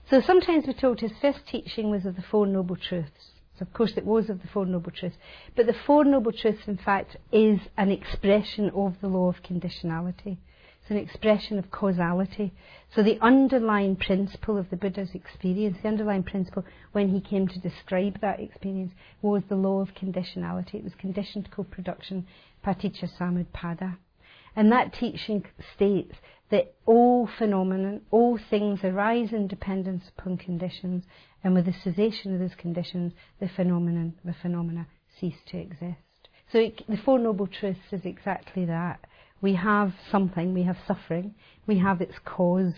So sometimes we're told his first teaching was of the Four Noble Truths. So of course it was of the Four Noble Truths. But the Four Noble Truths, in fact, is an expression of the law of conditionality. It's an expression of causality. So the underlying principle of the Buddha's experience, the underlying principle when he came to describe that experience, was the law of conditionality. It was conditioned co-production, paticca samuppada. And that teaching states that all phenomenon, all things arise in dependence upon conditions, and with the cessation of those conditions, the phenomena cease to exist. So the Four Noble Truths is exactly that. We have something, we have suffering, we have its cause,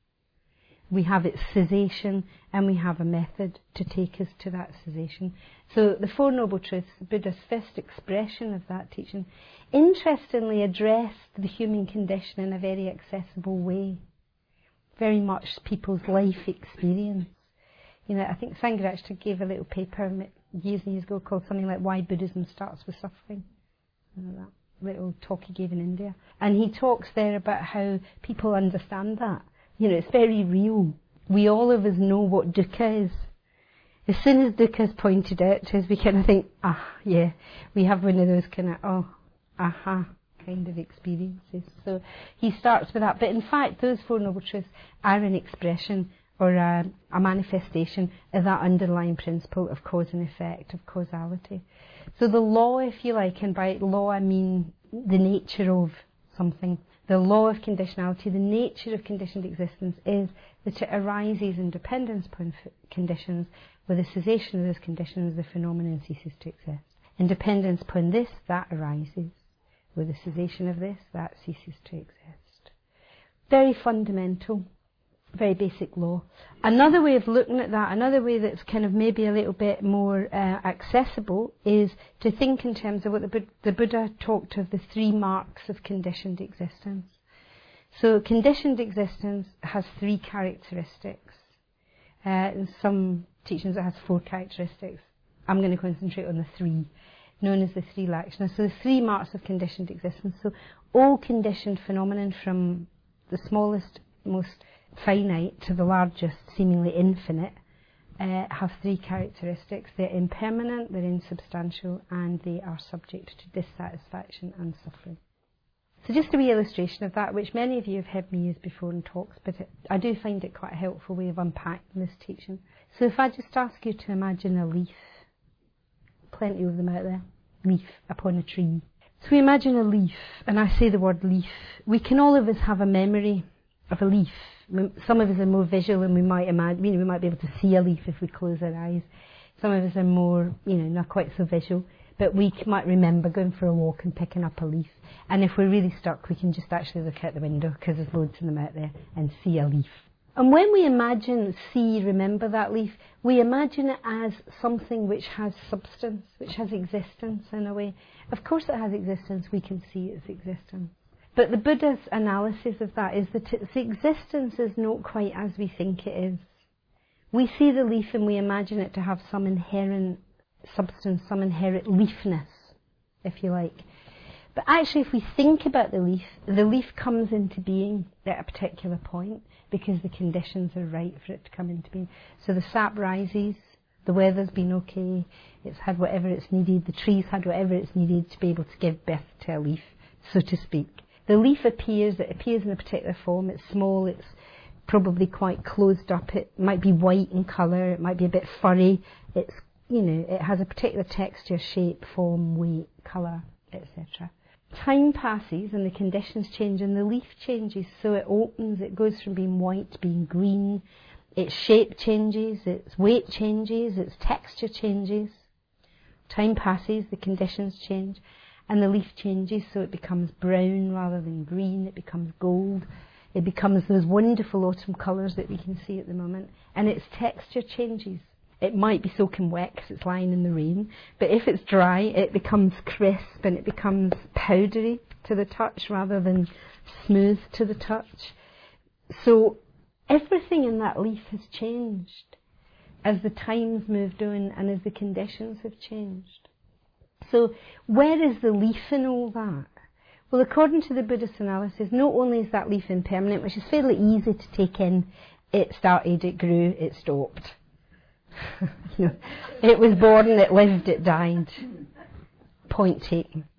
we have its cessation, and we have a method to take us to that cessation. So the Four Noble Truths, the Buddha's first expression of that teaching, interestingly addressed the human condition in a very accessible way. Very much people's life experience. You know, I think Sangharakshita gave a little paper years and years ago called something like Why Buddhism Starts with Suffering. You know, that little talk he gave in India. And he talks there about how people understand that. You know, it's very real. We all of us know what dukkha is. As soon as dukkha is pointed out to us, we kind of think, yeah, we have one of those kind of, aha kind of experiences. So he starts with that. But in fact, those Four Noble Truths are an expression or a manifestation of that underlying principle of cause and effect, of causality. So the law, if you like, and by law I mean the nature of something, the law of conditionality, the nature of conditioned existence is that it arises in dependence upon conditions. With the cessation of those conditions, the phenomenon ceases to exist. In dependence upon this, that arises. With the cessation of this, that ceases to exist. Very fundamental, very basic law. Another way of looking at that, another way that's kind of maybe a little bit more accessible, is to think in terms of what the Buddha talked of the three marks of conditioned existence. So conditioned existence has three characteristics. In some teachings it has four characteristics. I'm going to concentrate on the three, known as the three lakshanas. So the three marks of conditioned existence. So all conditioned phenomenon, from the smallest, most finite to the largest, seemingly infinite, have three characteristics. They're impermanent, they're insubstantial, and they are subject to dissatisfaction and suffering. So just a wee illustration of that, which many of you have heard me use before in talks, but I do find it quite a helpful way of unpacking this teaching. So if I just ask you to imagine a leaf, plenty of them out there, leaf upon a tree. So we imagine a leaf, and I say the word leaf. We can all of us have a memory of a leaf. Some of us are more visual, and we might imagine, we might be able to see a leaf if we close our eyes. Some of us are more, not quite so visual, but we might remember going for a walk and picking up a leaf. And if we're really stuck, we can just actually look out the window, because there's loads of them out there, and see a leaf. And when we remember that leaf, we imagine it as something which has substance, which has existence in a way. Of course it has existence, we can see its existence. But the Buddha's analysis of that is that its existence is not quite as we think it is. We see the leaf and we imagine it to have some inherent substance, some inherent leafness, if you like. But actually, if we think about the leaf comes into being at a particular point because the conditions are right for it to come into being. So the sap rises, the weather's been okay, it's had whatever it's needed, the tree's had whatever it's needed to be able to give birth to a leaf, so to speak. The leaf appears in a particular form. It's small, it's probably quite closed up, it might be white in colour, it might be a bit furry, it has a particular texture, shape, form, weight, colour, etc. Time passes and the conditions change and the leaf changes, so it opens, it goes from being white to being green, its shape changes, its weight changes, its texture changes. Time passes, the conditions change, and the leaf changes, so it becomes brown rather than green, it becomes gold, it becomes those wonderful autumn colours that we can see at the moment, and its texture changes. It might be soaking wet because it's lying in the rain, but if it's dry, it becomes crisp and it becomes powdery to the touch rather than smooth to the touch. So everything in that leaf has changed as the times moved on and as the conditions have changed. So where is the leaf in all that? Well, according to the Buddhist analysis, not only is that leaf impermanent, which is fairly easy to take in It started, it grew, it stopped. It was born, it lived, it died. Point taken.